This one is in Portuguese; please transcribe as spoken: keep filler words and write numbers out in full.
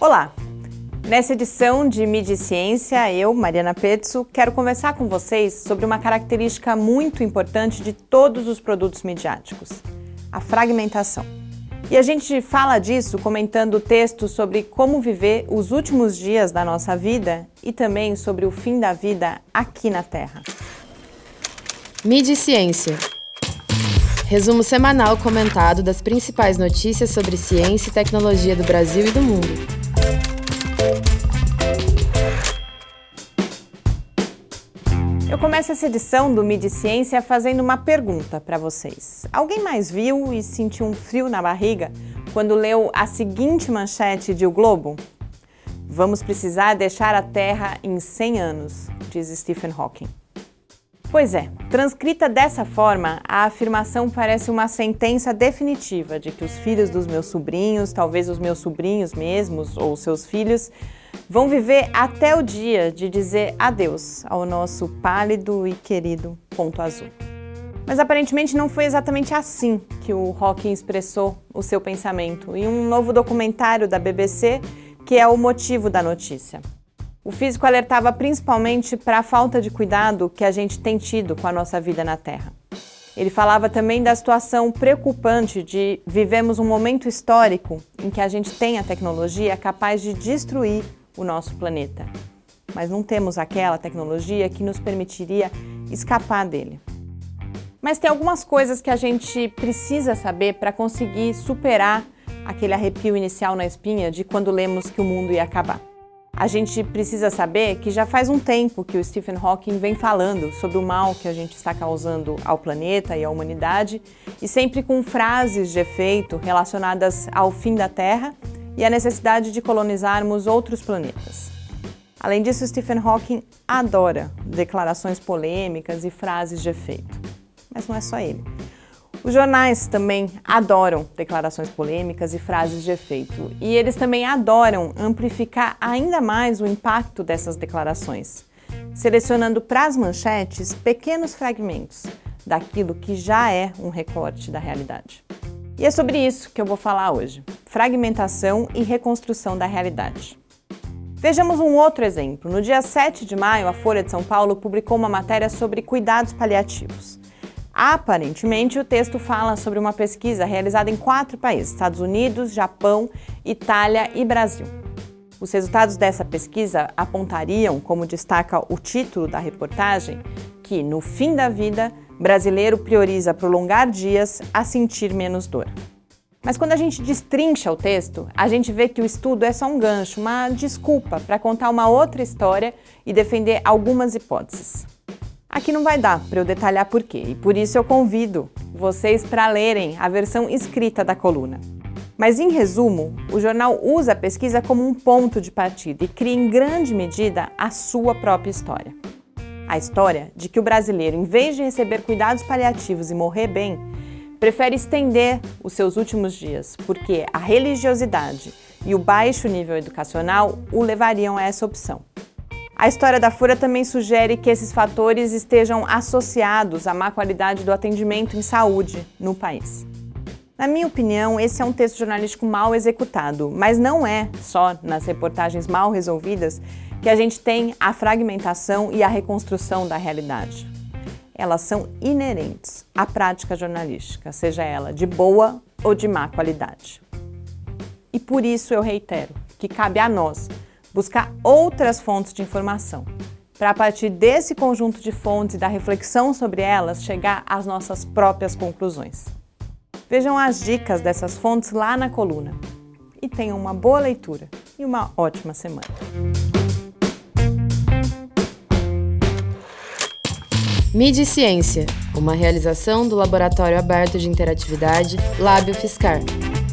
Olá! Nessa edição de Mídia e Ciência, eu, Mariana Pezzo, quero conversar com vocês sobre uma característica muito importante de todos os produtos midiáticos, a fragmentação. E a gente fala disso comentando textos sobre como viver os últimos dias da nossa vida e também sobre o fim da vida aqui na Terra. Mídia e Ciência. Resumo semanal comentado das principais notícias sobre ciência e tecnologia do Brasil e do mundo. Eu começo essa edição do Mídia e Ciência fazendo uma pergunta para vocês. Alguém mais viu e sentiu um frio na barriga quando leu a seguinte manchete de O Globo? Vamos precisar deixar a Terra em cem anos, diz Stephen Hawking. Pois é, transcrita dessa forma, a afirmação parece uma sentença definitiva de que os filhos dos meus sobrinhos, talvez os meus sobrinhos mesmos ou seus filhos, vão viver até o dia de dizer adeus ao nosso pálido e querido ponto azul. Mas aparentemente não foi exatamente assim que o Hawking expressou o seu pensamento em um novo documentário da B B C, que é o motivo da notícia. O físico alertava principalmente para a falta de cuidado que a gente tem tido com a nossa vida na Terra. Ele falava também da situação preocupante de vivemos um momento histórico em que a gente tem a tecnologia capaz de destruir o nosso planeta, mas não temos aquela tecnologia que nos permitiria escapar dele. Mas tem algumas coisas que a gente precisa saber para conseguir superar aquele arrepio inicial na espinha de quando lemos que o mundo ia acabar. A gente precisa saber que já faz um tempo que o Stephen Hawking vem falando sobre o mal que a gente está causando ao planeta e à humanidade, e sempre com frases de efeito relacionadas ao fim da Terra e à necessidade de colonizarmos outros planetas. Além disso, Stephen Hawking adora declarações polêmicas e frases de efeito. Mas não é só ele. Os jornais também adoram declarações polêmicas e frases de efeito, e eles também adoram amplificar ainda mais o impacto dessas declarações, selecionando para as manchetes pequenos fragmentos daquilo que já é um recorte da realidade. E é sobre isso que eu vou falar hoje, fragmentação e reconstrução da realidade. Vejamos um outro exemplo. No dia sete de maio, a Folha de São Paulo publicou uma matéria sobre cuidados paliativos. Aparentemente, o texto fala sobre uma pesquisa realizada em quatro países, Estados Unidos, Japão, Itália e Brasil. Os resultados dessa pesquisa apontariam, como destaca o título da reportagem, que, no fim da vida, brasileiro prioriza prolongar dias a sentir menos dor. Mas quando a gente destrincha o texto, a gente vê que o estudo é só um gancho, uma desculpa para contar uma outra história e defender algumas hipóteses. Aqui não vai dar para eu detalhar por quê, e por isso eu convido vocês para lerem a versão escrita da coluna. Mas, em resumo, o jornal usa a pesquisa como um ponto de partida e cria em grande medida a sua própria história. A história de que o brasileiro, em vez de receber cuidados paliativos e morrer bem, prefere estender os seus últimos dias, porque a religiosidade e o baixo nível educacional o levariam a essa opção. A história da Folha também sugere que esses fatores estejam associados à má qualidade do atendimento em saúde no país. Na minha opinião, esse é um texto jornalístico mal executado, mas não é só nas reportagens mal resolvidas que a gente tem a fragmentação e a reconstrução da realidade. Elas são inerentes à prática jornalística, seja ela de boa ou de má qualidade. E por isso eu reitero que cabe a nós buscar outras fontes de informação, para a partir desse conjunto de fontes e da reflexão sobre elas, chegar às nossas próprias conclusões. Vejam as dicas dessas fontes lá na coluna. E tenham uma boa leitura e uma ótima semana. Mídia e Ciência, uma realização do Laboratório Aberto de Interatividade Lábio Fiscar.